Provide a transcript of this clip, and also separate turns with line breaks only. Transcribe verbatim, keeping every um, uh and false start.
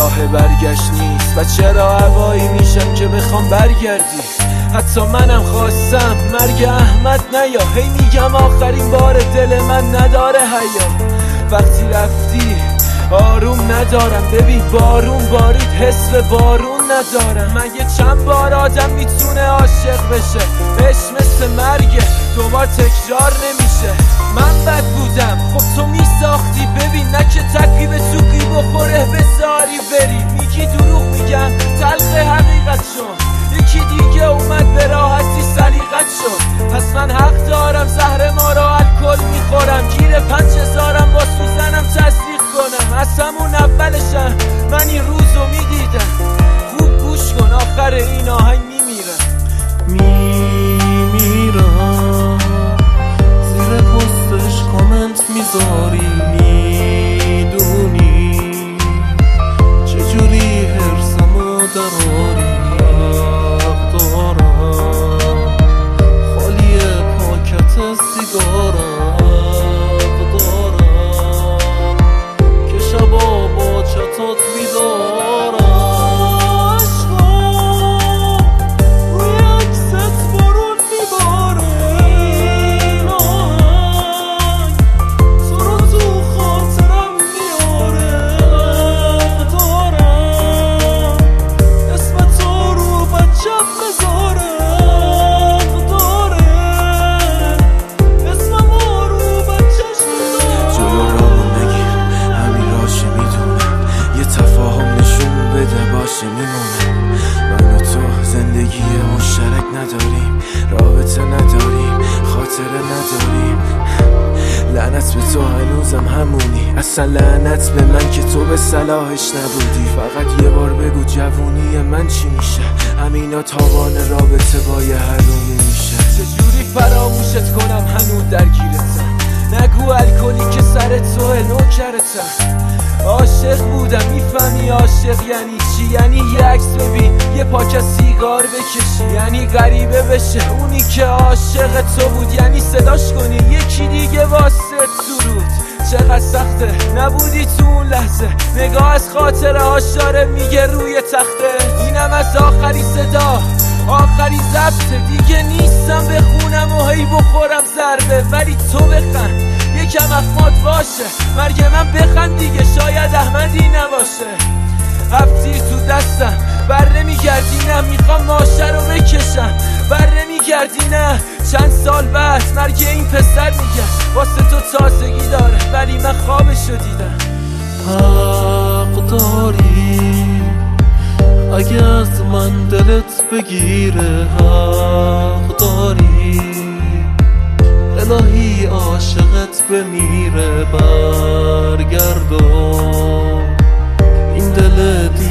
راه برگشت نیست و چرا هوایی میشم که بخوام برگردی. حتی منم خواستم مرگ احمد نیا، هی میگم آخرین بار دل من نداره حیا. وقتی رفتی آروم ندارم، ببین بارون بارید حس بارون ندارم. مگه چند بار آدم میتونه عاشق بشه؟ عشق مثل مرگه دوبار تکرار نمیشه. من بد بودم خب تو میساختی، ببین نه که تکی به سوقی بخوره بذاری بری. میگی دروغ میگم تلخ حقیقت شد، یکی دیگه اومد به راحتی سلیقت شد. پس من حق دارم زهر ما را الکل میخورم، گیر پنج هزارم با سوزنم تصدیق کنم. از همون اولشم من این روزو میدیدم. خوب گوش کن آخر این آهنگ میمیرم.
میمیرم زیر پستش کامنت میذاری، میدونی چجوری هرسمو دراری. حق دارم خالی پاکت سیگارم، حق دارم که شبا با چتات بیدارم.
من و تو زندگی مشترک نداریم، رابطه نداریم، خاطره نداریم. لعنت به تو هنوزم همونی، اصلا لعنت به من که تو به صلاحش نبودی. فقط یه بار بگو جوونی من چی میشه؟ همینا تاوان رابطه با یه حرومی میشه. چجوری فراموشت کنم هنوز درگیرتم؟ نگو الکلی که سر توه نوکرتم. عاشق بودم میفهمی عاشق یعنی چی؟ یعنی یه عکس ببین یه پاکت سیگار بکشی، یعنی غریبه بشه اونی که عاشق تو بود، یعنی صداش کنی یکی دیگه واسه سرود. چقدر سخته نبودی تو اون لحظه، نگاه از خاطره هاش داره میگه روی تخته. اینم از آخری صدا آخری ضبطه، دیگه نیستم بخونم و هی بخورم ضربه. ولی تو بخند یکم اخمات باشه، مرگ من بخند دیگه شاید احمدی نباشه. هفتی تو دستم بر نمیگردی، نه میخوام ماشه رو بکشم بر نمیگردی. نه چند سال بعد مرگ این پسر میگه واسه تو تازگی داره، ولی من خوابشو دیدم.
حق داری اگه از من دلت بگیره، حق داری الهی عاشقت بمیره. برگردون این دل